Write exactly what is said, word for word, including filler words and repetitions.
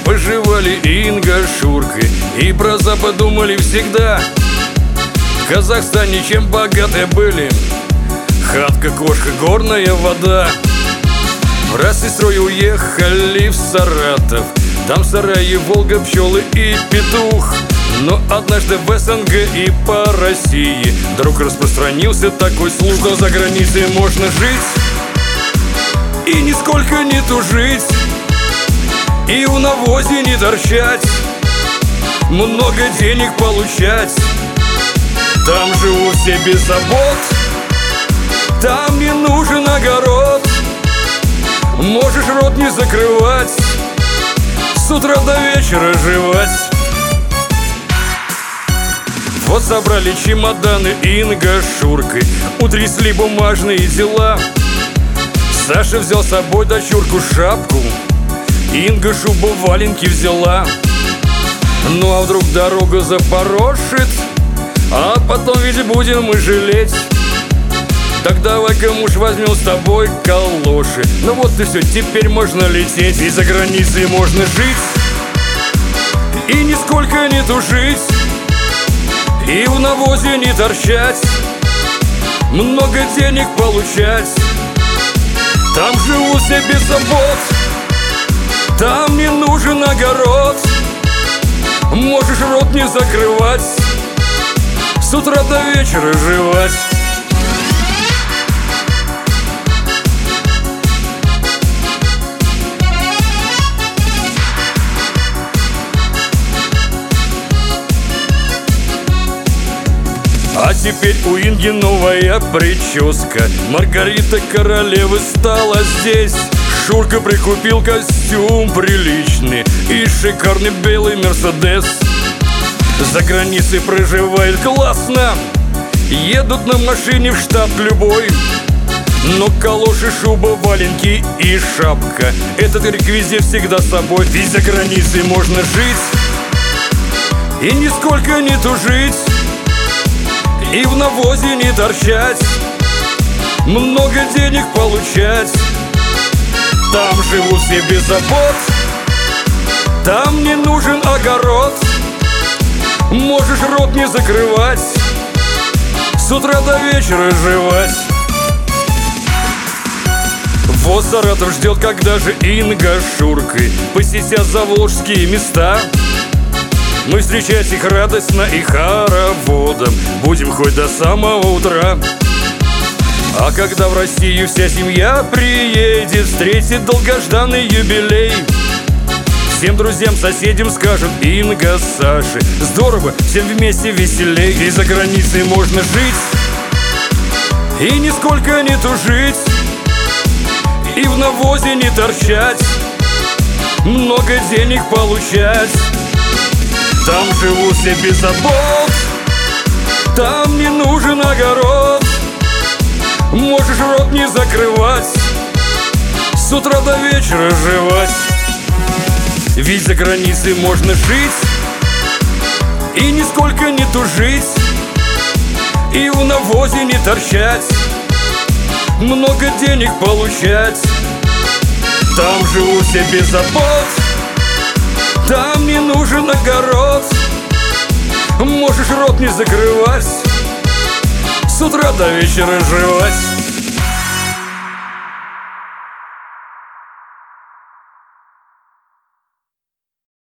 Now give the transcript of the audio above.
поживали Инга с Шуркой и про Запад думали всегда. В Казахстане чем богаты были: хатка, кошка, горная вода. Раз и сестрой уехали в Саратов, там сараи, Волга, пчелы и петух. Но однажды в СНГ и по России вдруг распространился такой слух, что за границей можно жить и нисколько не тужить, и в навозе не торчать, много денег получать. Там живут все без забот, там не нужен огород, можешь рот не закрывать, с утра до вечера жевать. Вот собрали чемоданы Инга с Шуркой, утрясли бумажные дела. Саша взял с собой дочурку шапку, Инга шубу, валенки взяла. Ну а вдруг дорога запорошит, а потом ведь будем мы жалеть. Так давай-ка, муж, возьмем с тобой калоши. Ну вот и все, теперь можно лететь, и за границей можно жить и нисколько не тужить, и в навозе не торчать, много денег получать. Там живут все без забот, там не нужен огород, можешь рот не закрывать, с утра до вечера жевать. А теперь у Инги новая прическа, Маргарита королевы стала здесь. Шурка прикупил костюм приличный и шикарный белый Мерседес. За границей проживает классно, едут на машине в штат любой. Но калоши, шуба, валенки и шапка — этот реквизит всегда с собой. Ведь за границей можно жить и нисколько не тужить, и в навозе не торчать, много денег получать. Там живут все без забот, там не нужен огород, можешь рот не закрывать, с утра до вечера жевать. Вот Саратов ждет, когда же Инга с Шуркой посетят заволжские места. Мы встречать их радостно и хороводом будем хоть до самого утра. А когда в Россию вся семья приедет, встретит долгожданный юбилей, всем друзьям, соседям скажут: Инга с Сашей здорово, всем вместе веселей. И за границей можно жить и нисколько не тужить, и в навозе не торчать, много денег получать. Там живут все без забот, там не нужен огород, можешь рот не закрывать, с утра до вечера жевать. Ведь за границей можно жить и нисколько не тужить, и в навозе не торчать, много денег получать. Там живут все без забот, там не нужен огород, можешь рот не закрывать, с утра до вечера жевать.